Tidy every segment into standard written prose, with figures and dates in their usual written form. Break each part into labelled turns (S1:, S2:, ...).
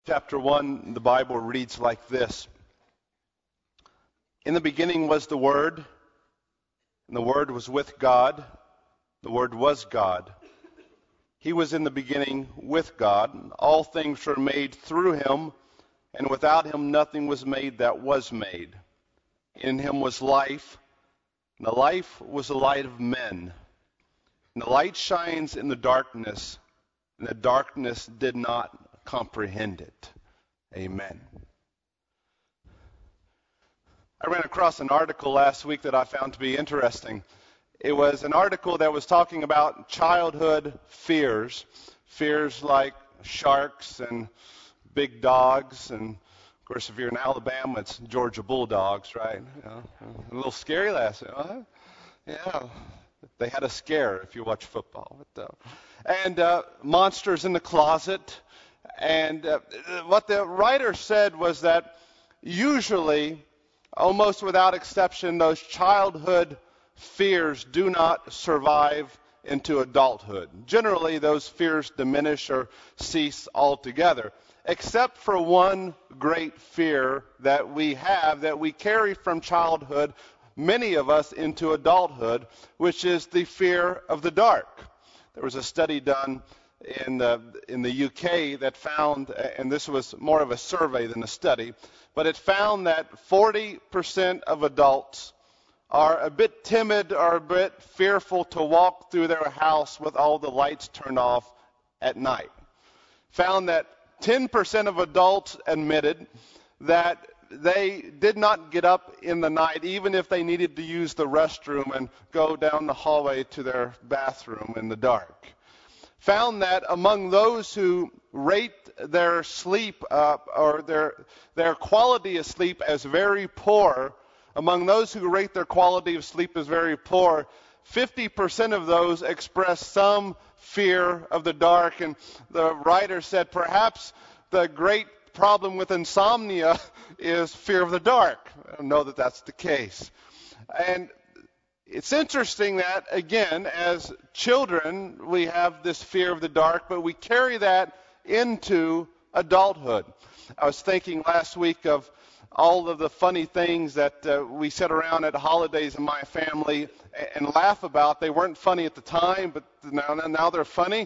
S1: Chapter 1, the Bible reads like this. In the beginning was the Word, and the Word was with God. The Word was God. He was in the beginning with God. All things were made through him, and without him nothing was made that was made. In him was life, and the life was the light of men. And the light shines in the darkness, and the darkness did not comprehend it. Amen. I ran across an article last week that I found to be interesting. It was an article that was talking about childhood fears. Fears like sharks and big dogs. And, of course, if you're in Alabama, it's Georgia Bulldogs, right? A little scary last night. Huh? Yeah. They had a scare if you watch football. And monsters in the closet. And what the writer said was that usually, almost without exception, those childhood fears do not survive into adulthood. Generally, those fears diminish or cease altogether, except for one great fear that we have, that we carry from childhood, many of us, into adulthood, which is the fear of the dark. There was a study done in the UK that found, and this was more of a survey than a study, but it found that 40% of adults are a bit timid or a bit fearful to walk through their house with all the lights turned off at night. Found that 10% of adults admitted that they did not get up in the night, even if they needed to use the restroom and go down the hallway to their bathroom in the dark. Found that among those who rate their sleep or their quality of sleep as very poor, among those who rate their quality of sleep as very poor, 50% of those express some fear of the dark. And the writer said perhaps the great problem with insomnia is fear of the dark. I don't know that that's the case. And it's interesting that, again, as children, we have this fear of the dark, but we carry that into adulthood. I was thinking last week of all of the funny things that we sit around at holidays in my family and laugh about. They weren't funny at the time, but now they're funny.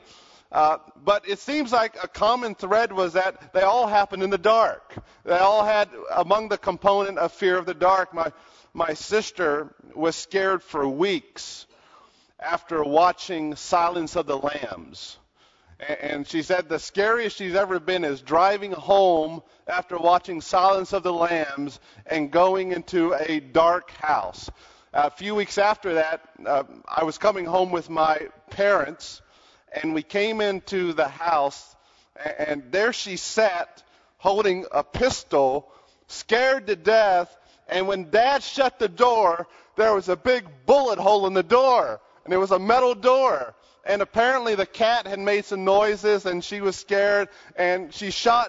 S1: But it seems like a common thread was that they all happened in the dark. They all had among the component of fear of the dark. My sister was scared for weeks after watching Silence of the Lambs. And she said the scariest she's ever been is driving home after watching Silence of the Lambs and going into a dark house. A few weeks after that, I was coming home with my parents, and we came into the house, and there she sat holding a pistol, scared to death. And when Dad shut the door, there was a big bullet hole in the door, and it was a metal door. And apparently the cat had made some noises, and she was scared, and she shot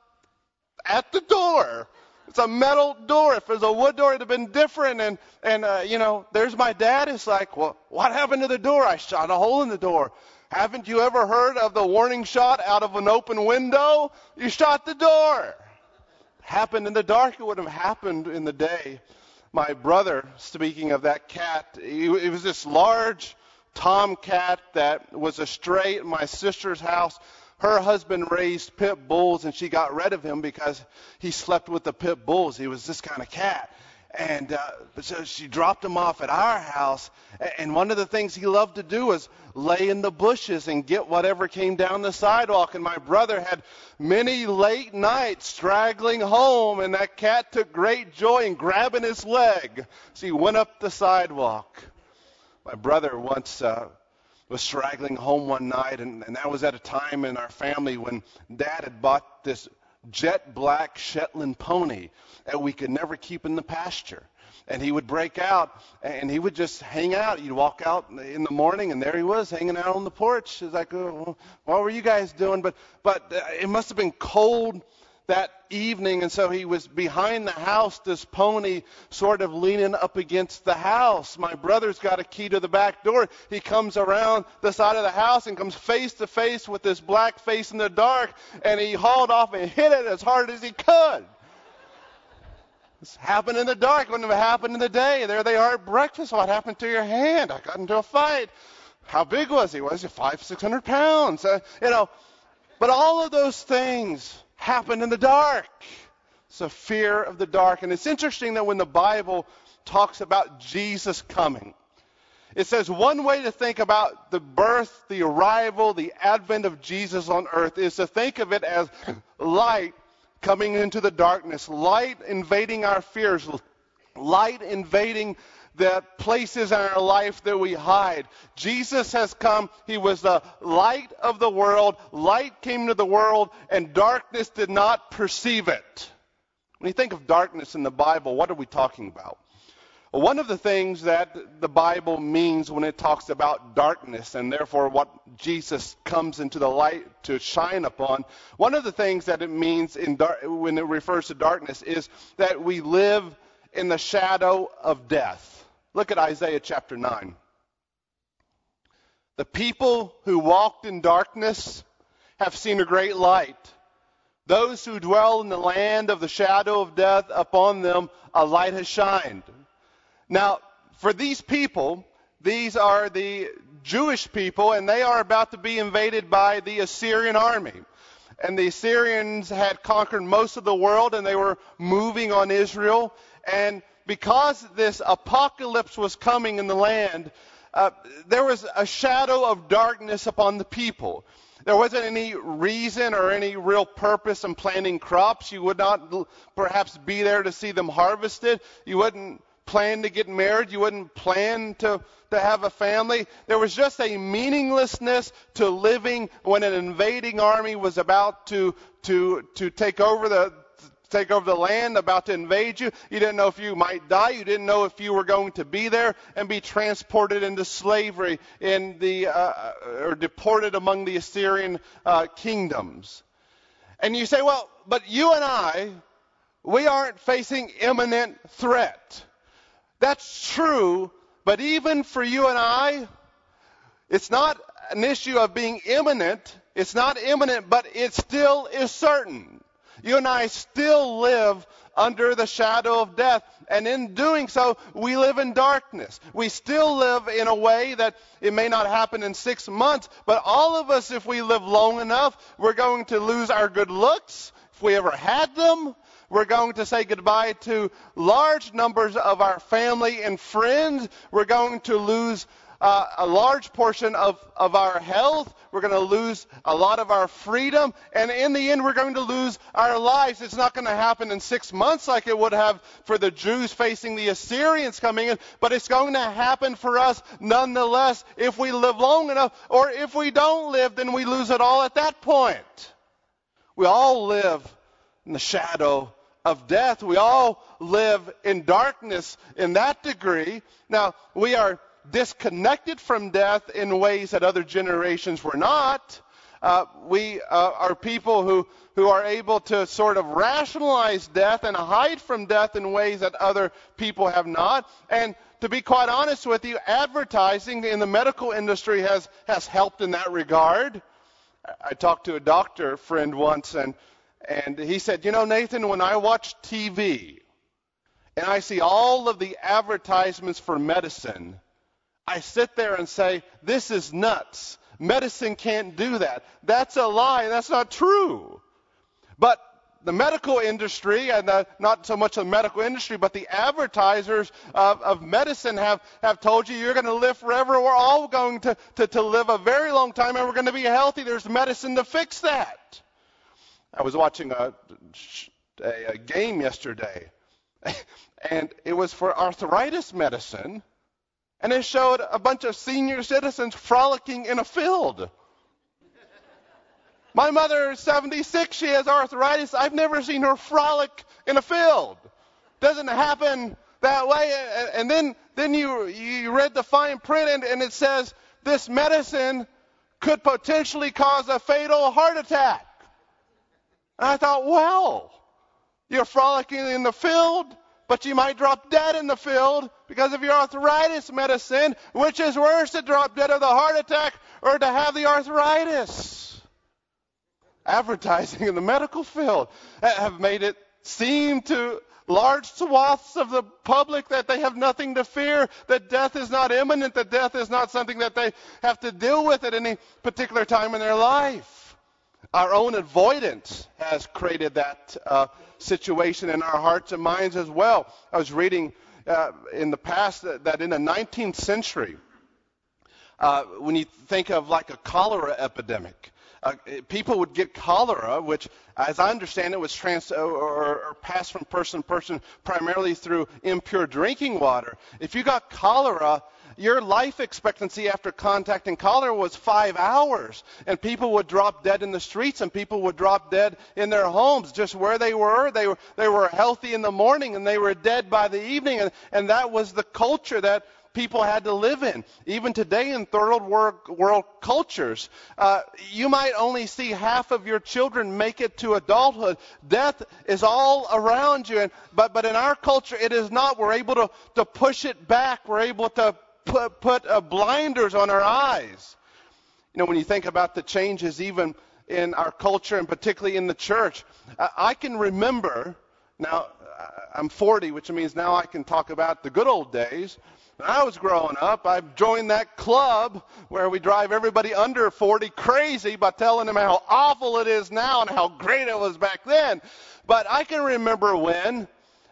S1: at the door. It's a metal door. If it was a wood door, it'd have been different. And there's my dad. It's like, well, what happened to the door? I shot a hole in the door. Haven't you ever heard of the warning shot out of an open window? You shot the door. Happened in the dark, it would have happened in the day. My brother, speaking of that cat, it was this large tomcat that was a stray at my sister's house. Her husband raised pit bulls, and she got rid of him because he slept with the pit bulls. He was this kind of cat. And so she dropped him off at our house. And one of the things he loved to do was lay in the bushes and get whatever came down the sidewalk. And my brother had many late nights straggling home, and that cat took great joy in grabbing his leg. So he went up the sidewalk. My brother once was straggling home one night, and that was at a time in our family when Dad had bought this jet black Shetland pony that we could never keep in the pasture. And he would break out, and he would just hang out. You'd walk out in the morning, and there he was hanging out on the porch. It's like, oh, what were you guys doing? But it must have been cold that evening, and so he was behind the house, this pony sort of leaning up against the house. My brother's got a key to the back door. He comes around the side of the house and comes face to face with this black face in the dark, and he hauled off and hit it as hard as he could. This happened in the dark. Wouldn't have happened in the day. There they are at breakfast. What happened to your hand? I got into a fight. How big was he? Was he 500-600 pounds? But all of those things happened in the dark. It's a fear of the dark. And it's interesting that when the Bible talks about Jesus coming, it says one way to think about the birth, the arrival, the advent of Jesus on earth is to think of it as light coming into the darkness, light invading our fears, light invading the places in our life that we hide. Jesus has come. He was the light of the world. Light came to the world, and darkness did not perceive it. When you think of darkness in the Bible, what are we talking about? Well, one of the things that the Bible means when it talks about darkness, and therefore what Jesus comes into the light to shine upon, one of the things that it means when it refers to darkness is that we live in the shadow of death. Look at Isaiah chapter 9. The people who walked in darkness have seen a great light. Those who dwell in the land of the shadow of death, upon them a light has shined. Now, for these people, these are the Jewish people, and they are about to be invaded by the Assyrian army. And the Assyrians had conquered most of the world, and they were moving on Israel. And because this apocalypse was coming in the land, there was a shadow of darkness upon the people. There wasn't any reason or any real purpose in planting crops. You would not perhaps be there to see them harvested. You wouldn't plan to get married. You wouldn't plan to have a family. There was just a meaninglessness to living when an invading army was about to take over the land, about to invade you. You didn't know if you might die. You didn't know if you were going to be there and be transported into slavery or deported among the Assyrian kingdoms. And you say, well, but you and I, we aren't facing imminent threat. That's true, but even for you and I, it's not an issue of being imminent. It's not imminent, but it still is certain. You and I still live under the shadow of death. And in doing so, we live in darkness. We still live in a way that it may not happen in 6 months, but all of us, if we live long enough, we're going to lose our good looks, if we ever had them. We're going to say goodbye to large numbers of our family and friends. We're going to lose a large portion of our health. We're going to lose a lot of our freedom. And in the end, we're going to lose our lives. It's not going to happen in 6 months like it would have for the Jews facing the Assyrians coming in, but it's going to happen for us nonetheless if we live long enough. Or if we don't live, then we lose it all at that point. We all live in the shadow of death. We all live in darkness in that degree. Now, we are disconnected from death in ways that other generations were not. We are people who are able to sort of rationalize death and hide from death in ways that other people have not. And to be quite honest with you, advertising in the medical industry has helped in that regard. I talked to a doctor friend once, and he said, you know, Nathan, when I watch TV and I see all of the advertisements for medicine, I sit there and say, this is nuts. Medicine can't do that. That's a lie. That's not true. But the medical industry, and not so much the medical industry, but the advertisers of medicine have told you you're going to live forever. We're all going to live a very long time, and we're going to be healthy. There's medicine to fix that. I was watching a game yesterday, and it was for arthritis medicine, and it showed a bunch of senior citizens frolicking in a field. My mother is 76. She has arthritis. I've never seen her frolic in a field. Doesn't happen that way. And then you read the fine print, and it says this medicine could potentially cause a fatal heart attack. And I thought, well, you're frolicking in the field, but you might drop dead in the field because of your arthritis medicine. Which is worse, to drop dead of the heart attack or to have the arthritis? Advertising in the medical field have made it seem to large swaths of the public that they have nothing to fear, that death is not imminent, that death is not something that they have to deal with at any particular time in their life. Our own avoidance has created that situation in our hearts and minds as well. I was reading in the past that in the 19th century, when you think of like a cholera epidemic, people would get cholera, which, as I understand it, was passed from person to person primarily through impure drinking water. If you got cholera, your life expectancy after contacting cholera was 5 hours, and people would drop dead in the streets, and people would drop dead in their homes, just where they were. They were healthy in the morning, and they were dead by the evening, and that was the culture that people had to live in. Even today in third world cultures, you might only see half of your children make it to adulthood. Death is all around you, but in our culture it is not. We're able to push it back. We're able to put blinders on our eyes. You know, when you think about the changes even in our culture and particularly in the church, I can remember, now I'm 40, which means now I can talk about the good old days. When I was growing up, I joined that club where we drive everybody under 40 crazy by telling them how awful it is now and how great it was back then. But I can remember when,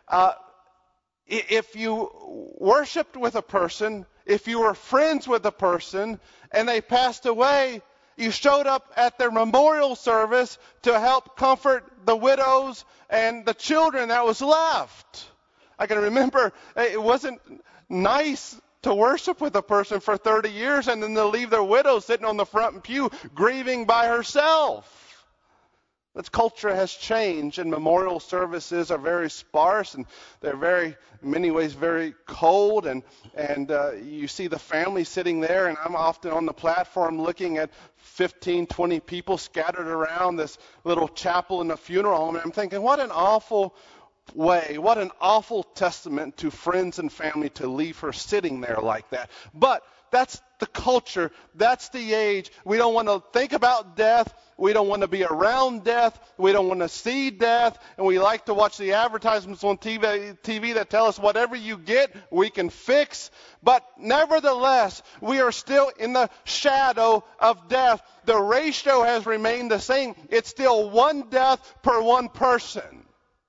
S1: if you worshiped with a person, if you were friends with a person, and they passed away, you showed up at their memorial service to help comfort the widows and the children that was left. I can remember it wasn't nice to worship with a person for 30 years and then to leave their widow sitting on the front pew grieving by herself. This culture has changed, and memorial services are very sparse, and they're very, in many ways, very cold, and you see the family sitting there, and I'm often on the platform looking at 15, 20 people scattered around this little chapel in a funeral home, and I'm thinking, what an awful way, what an awful testament to friends and family to leave her sitting there like that. But that's the culture, that's the age. We don't want to think about death. We don't want to be around death. We don't want to see death. And we like to watch the advertisements on TV that tell us whatever you get, we can fix. But nevertheless, we are still in the shadow of death. The ratio has remained the same. It's still one death per one person.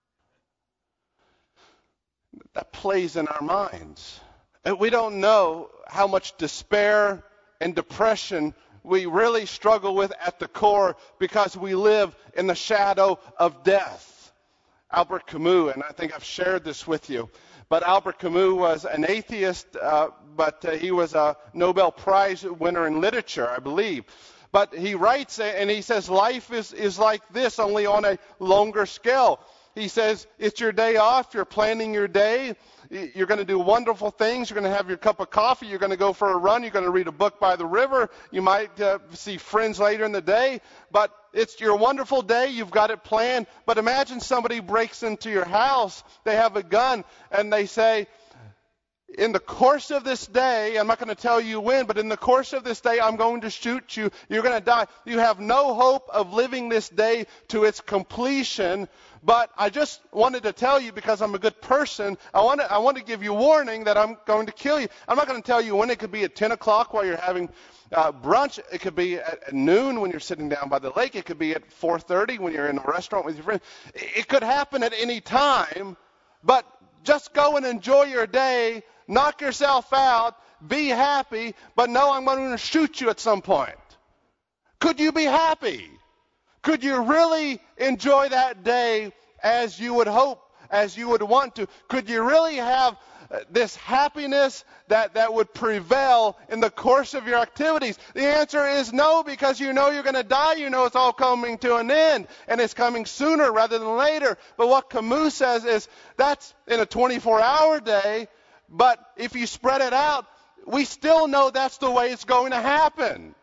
S1: That plays in our minds. And we don't know how much despair and depression we really struggle with at the core because we live in the shadow of death. Albert Camus, and I think I've shared this with you, but Albert Camus was an atheist, but he was a Nobel Prize winner in literature, I believe. But he writes, and he says, life is like this, only on a longer scale. He says, it's your day off, you're planning your day, you're going to do wonderful things, you're going to have your cup of coffee, you're going to go for a run, you're going to read a book by the river, you might see friends later in the day, but it's your wonderful day, you've got it planned. But imagine somebody breaks into your house, they have a gun, and they say, in the course of this day, I'm not going to tell you when, but in the course of this day, I'm going to shoot you. You're going to die. You have no hope of living this day to its completion. But I just wanted to tell you, because I'm a good person, I want to give you warning that I'm going to kill you. I'm not going to tell you when. It could be at 10 o'clock while you're having brunch. It could be at noon when you're sitting down by the lake. It could be at 4:30 when you're in a restaurant with your friends. It could happen at any time, but just go and enjoy your day. Knock yourself out, be happy, but no, I'm going to shoot you at some point. Could you be happy? Could you really enjoy that day as you would hope, as you would want to? Could you really have this happiness that would prevail in the course of your activities? The answer is no, because you know you're going to die. You know it's all coming to an end, and it's coming sooner rather than later. But what Camus says is that's in a 24-hour day. But if you spread it out, we still know that's the way it's going to happen.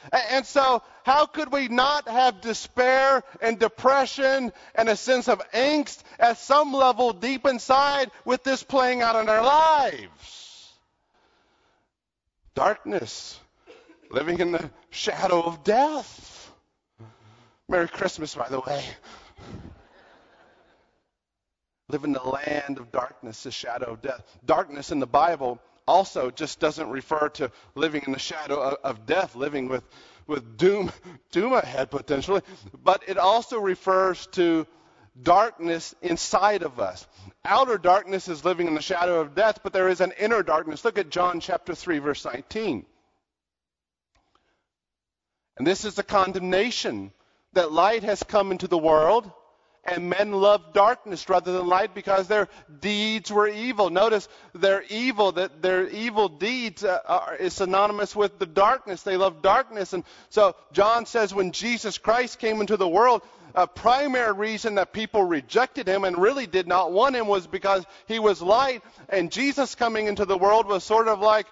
S1: And so how could we not have despair and depression and a sense of angst at some level deep inside with this playing out in our lives? Darkness, living in the shadow of death. Merry Christmas, by the way. Live in the land of darkness, the shadow of death. Darkness in the Bible also just doesn't refer to living in the shadow of death, living with doom ahead potentially, but it also refers to darkness inside of us. Outer darkness is living in the shadow of death, but there is an inner darkness. Look at John chapter 3, verse 19. And this is the condemnation, that light has come into the world, and men love darkness rather than light because their deeds were evil. Notice their evil deeds is synonymous with the darkness. They love darkness. And so John says when Jesus Christ came into the world, a primary reason that people rejected him and really did not want him was because he was light. And Jesus coming into the world was sort of like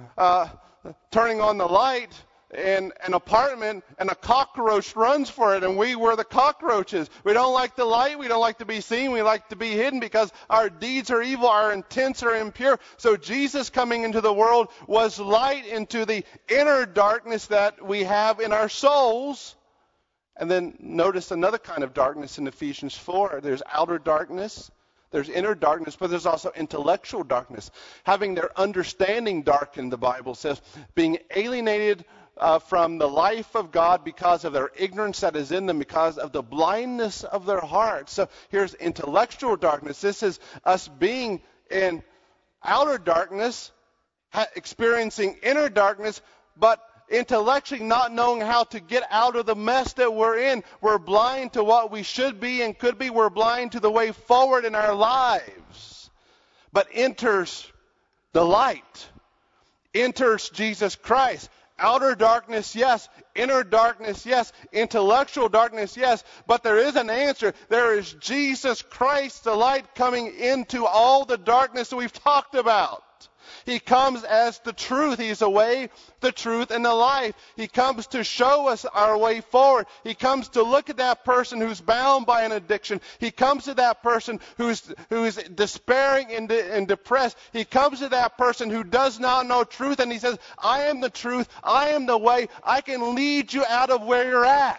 S1: turning on the light in an apartment, and a cockroach runs for it, and we were the cockroaches. We don't like the light. We don't like to be seen. We like to be hidden because our deeds are evil, our intents are impure. So Jesus coming into the world was light into the inner darkness that we have in our souls. And then notice another kind of darkness in Ephesians 4. There's outer darkness. There's inner darkness, but there's also intellectual darkness. Having their understanding darkened, the Bible says, being alienated from the life of God because of their ignorance that is in them, because of the blindness of their hearts. So here's intellectual darkness. This is us being in outer darkness, experiencing inner darkness, but intellectually not knowing how to get out of the mess that we're in. We're blind to what we should be and could be. We're blind to the way forward in our lives. But enters the light, enters Jesus Christ. Outer darkness, yes. Inner darkness, yes. Intellectual darkness, yes. But there is an answer. There is Jesus Christ, the light, coming into all the darkness that we've talked about. He comes as the truth. He's the way, the truth, and the life. He comes to show us our way forward. He comes to look at that person who's bound by an addiction. He comes to that person who's despairing and depressed. He comes to that person who does not know truth, and he says, I am the truth. I am the way. I can lead you out of where you're at.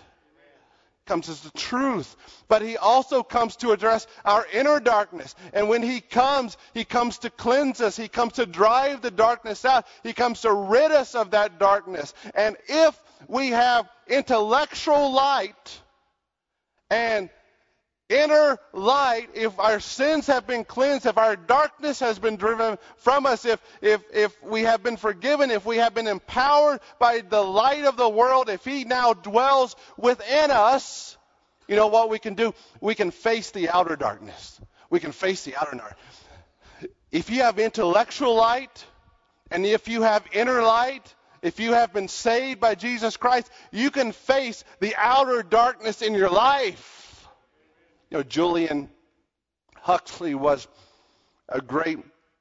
S1: Comes as the truth. But he also comes to address our inner darkness. And when he comes to cleanse us. He comes to drive the darkness out. He comes to rid us of that darkness. And if we have intellectual light and inner light, if our sins have been cleansed, if our darkness has been driven from us, if we have been forgiven, if we have been empowered by the light of the world, if he now dwells within us, you know what we can do? We can face the outer darkness. We can face the outer darkness. If you have intellectual light, and if you have inner light, if you have been saved by Jesus Christ, you can face the outer darkness in your life. You know, Julian Huxley was a great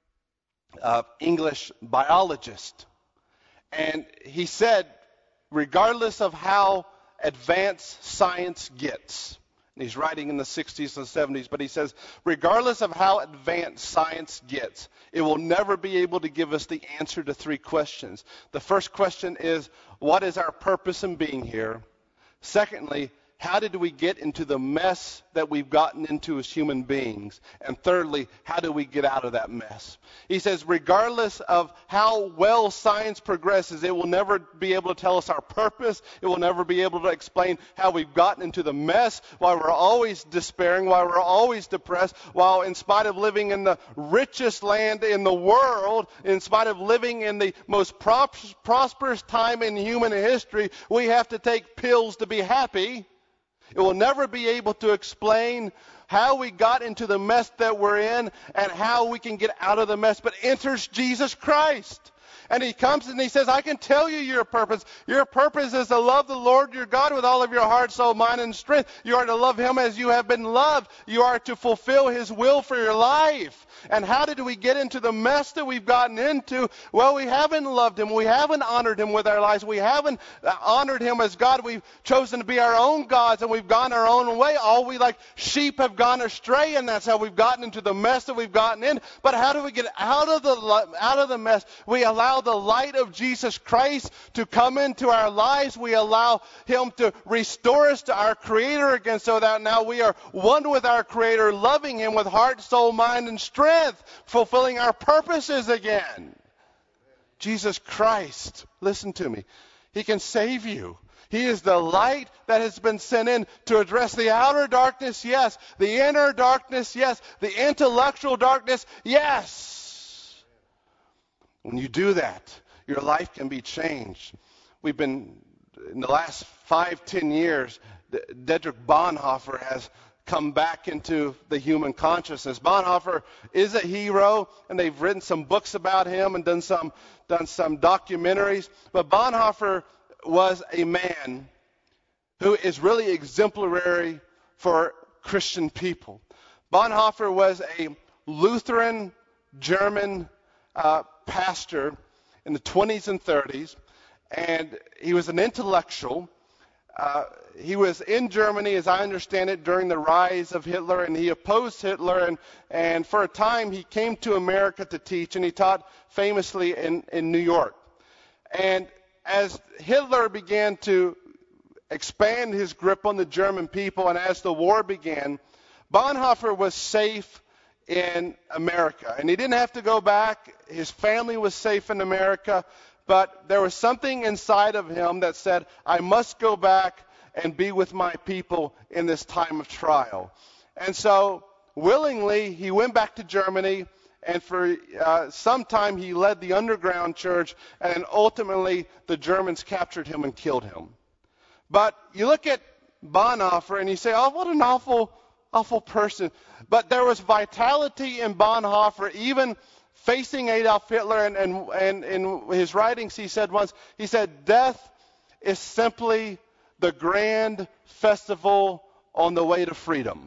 S1: English biologist. And he said, regardless of how advanced science gets, and he's writing in the 60s and 70s, but he says, regardless of how advanced science gets, it will never be able to give us the answer to three questions. The first question is, what is our purpose in being here? Secondly, how did we get into the mess that we've gotten into as human beings? And thirdly, how do we get out of that mess? He says, regardless of how well science progresses, it will never be able to tell us our purpose. It will never be able to explain how we've gotten into the mess, why we're always despairing, why we're always depressed, while in spite of living in the richest land in the world, in spite of living in the most prosperous time in human history, we have to take pills to be happy. It will never be able to explain how we got into the mess that we're in and how we can get out of the mess. But enters Jesus Christ. And he comes and he says, I can tell you your purpose. Your purpose is to love the Lord your God with all of your heart, soul, mind, and strength. You are to love him as you have been loved. You are to fulfill his will for your life. And how did we get into the mess that we've gotten into? Well, we haven't loved him. We haven't honored him with our lives. We haven't honored him as God. We've chosen to be our own gods, and we've gone our own way. All we like sheep have gone astray, and that's how we've gotten into the mess that we've gotten in. But how do we get out of the mess? We allow the light of Jesus Christ to come into our lives. We allow him to restore us to our Creator again, so that now we are one with our Creator, loving him with heart, soul, mind, and strength, fulfilling our purposes again. Jesus Christ, listen to me, he can save you. He is the light that has been sent in to address the outer darkness, yes. The inner darkness, yes. The intellectual darkness, yes. When you do that, your life can be changed. We've been, in the last 5-10 years, Dietrich Bonhoeffer has come back into the human consciousness. Bonhoeffer is a hero, and they've written some books about him and done some documentaries. But Bonhoeffer was a man who is really exemplary for Christian people. Bonhoeffer was a Lutheran German pastor in the 20s and 30s, and he was an intellectual. He was in Germany, as I understand it, during the rise of Hitler, and he opposed Hitler, and for a time he came to America to teach, and he taught famously in New York. And as Hitler began to expand his grip on the German people, and as the war began, Bonhoeffer was safe in America. And he didn't have to go back. His family was safe in America. But there was something inside of him that said, I must go back and be with my people in this time of trial. And so, willingly, he went back to Germany, and for some time he led the underground church, and ultimately the Germans captured him and killed him. But you look at Bonhoeffer and you say, oh, what an awful person. But there was vitality in Bonhoeffer, even facing Adolf Hitler, and in his writings he said once, he said, death is simply the grand festival on the way to freedom.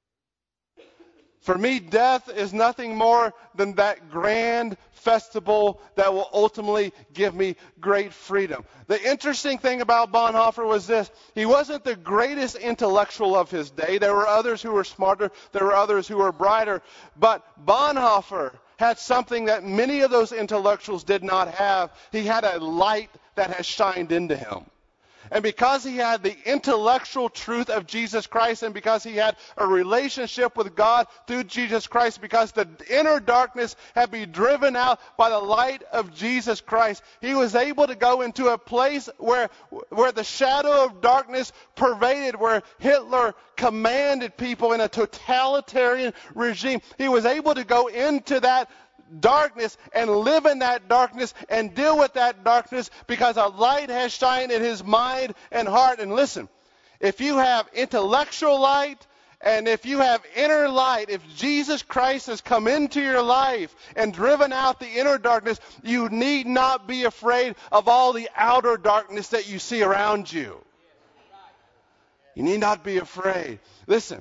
S1: For me, death is nothing more than that grand festival that will ultimately give me great freedom. The interesting thing about Bonhoeffer was this. He wasn't the greatest intellectual of his day. There were others who were smarter. There were others who were brighter. But Bonhoeffer had something that many of those intellectuals did not have. He had a light that has shined into him. And because he had the intellectual truth of Jesus Christ, and because he had a relationship with God through Jesus Christ, because the inner darkness had been driven out by the light of Jesus Christ, he was able to go into a place where the shadow of darkness pervaded, where Hitler commanded people in a totalitarian regime. He was able to go into that darkness and live in that darkness and deal with that darkness because a light has shined in his mind and heart. And listen, if you have intellectual light and if you have inner light, if Jesus Christ has come into your life and driven out the inner darkness, you need not be afraid of all the outer darkness that you see around you. You need not be afraid. Listen,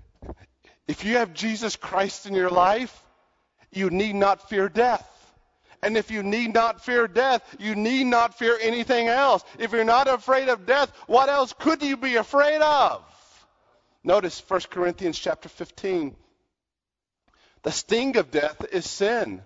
S1: if you have Jesus Christ in your life, you need not fear death. And if you need not fear death, you need not fear anything else. If you're not afraid of death, what else could you be afraid of? Notice 1 Corinthians chapter 15. The sting of death is sin.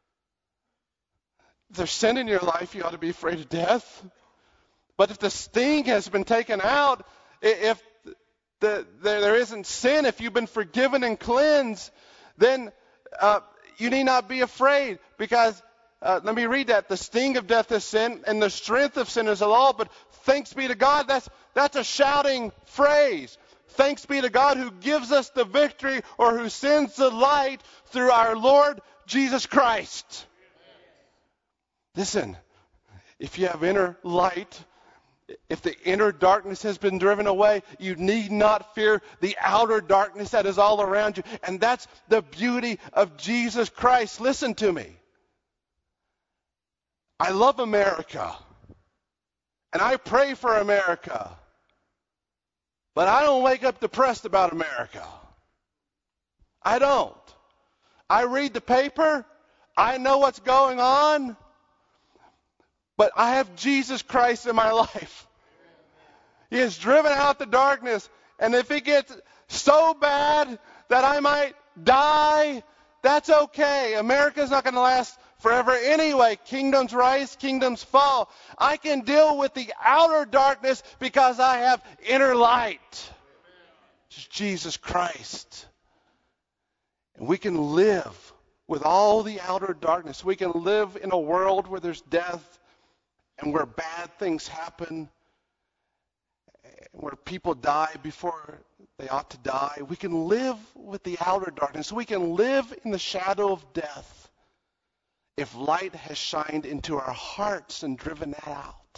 S1: If there's sin in your life, you ought to be afraid of death. But if the sting has been taken out, if there isn't sin, if you've been forgiven and cleansed, then you need not be afraid, because let me read that. The sting of death is sin, and the strength of sin is the law. But thanks be to God, that's a shouting phrase. Thanks be to God who gives us the victory, or who sends the light through our Lord Jesus Christ. Listen, if you have inner light, if the inner darkness has been driven away, you need not fear the outer darkness that is all around you. And that's the beauty of Jesus Christ. Listen to me. I love America, and I pray for America, but I don't wake up depressed about America. I don't. I read the paper. I know what's going on, but I have Jesus Christ in my life. He has driven out the darkness, and if it gets so bad that I might die, that's okay. America's not going to last forever anyway. Kingdoms rise, kingdoms fall. I can deal with the outer darkness because I have inner light. It's Jesus Christ. And we can live with all the outer darkness. We can live in a world where there's death and where bad things happen, where people die before they ought to die. We can live with the outer darkness. We can live in the shadow of death if light has shined into our hearts and driven that out.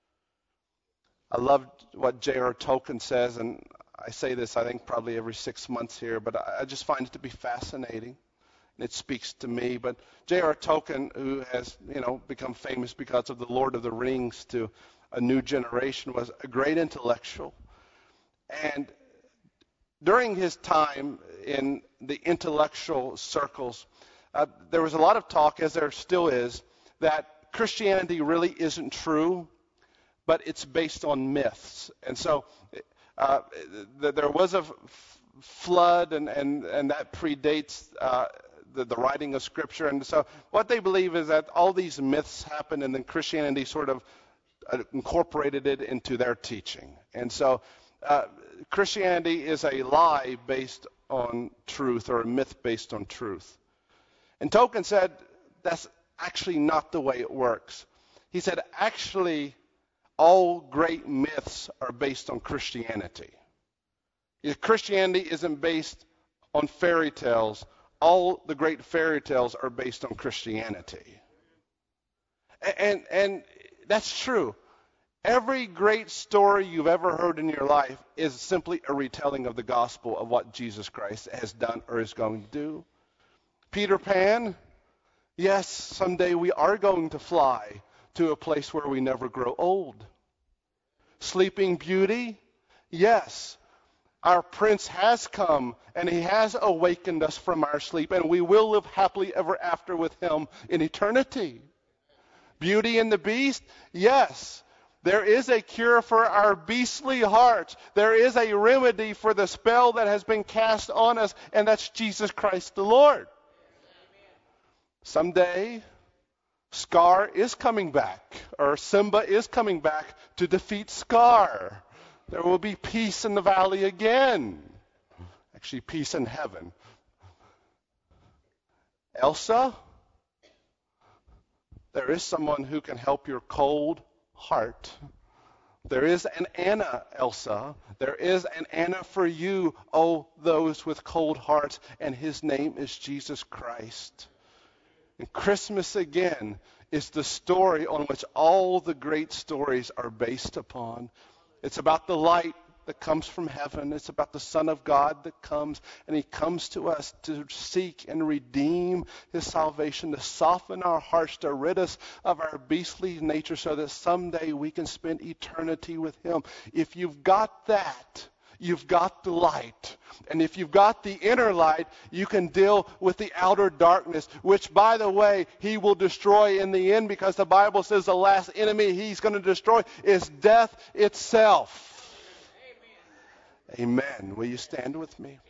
S1: I love what J.R. Tolkien says, and I say this, I think, probably every 6 months here, but I just find it to be fascinating, and it speaks to me. But J.R. Tolkien, who has, become famous because of the Lord of the Rings to a new generation, was a great intellectual. And during his time in the intellectual circles, there was a lot of talk, as there still is, that Christianity really isn't true, but it's based on myths. And so there was a flood, and that predates the writing of Scripture. And so what they believe is that all these myths happened, and then Christianity sort of incorporated it into their teaching. And so Christianity is a lie based on truth, or a myth based on truth. And Tolkien said that's actually not the way it works. He said, actually, all great myths are based on Christianity. If Christianity isn't based on fairy tales, all the great fairy tales are based on Christianity. And that's true. Every great story you've ever heard in your life is simply a retelling of the gospel of what Jesus Christ has done or is going to do. Peter Pan, yes, someday we are going to fly to a place where we never grow old. Sleeping Beauty, yes, our Prince has come and he has awakened us from our sleep, and we will live happily ever after with him in eternity. Beauty and the Beast, yes, there is a cure for our beastly hearts. There is a remedy for the spell that has been cast on us, and that's Jesus Christ the Lord. Someday, Scar is coming back, or Simba is coming back to defeat Scar. There will be peace in the valley again. Actually, peace in heaven. Elsa, there is someone who can help your cold heart. There is an Anna, Elsa. There is an Anna for you, oh, those with cold hearts, and his name is Jesus Christ. And Christmas, again, is the story on which all the great stories are based upon. It's about the light that comes from heaven. It's about the Son of God that comes, and he comes to us to seek and redeem his salvation, to soften our hearts, to rid us of our beastly nature so that someday we can spend eternity with him. If you've got that, you've got the light. And if you've got the inner light, you can deal with the outer darkness, which, by the way, he will destroy in the end, because the Bible says the last enemy he's going to destroy is death itself. Amen. Amen. Will you stand with me?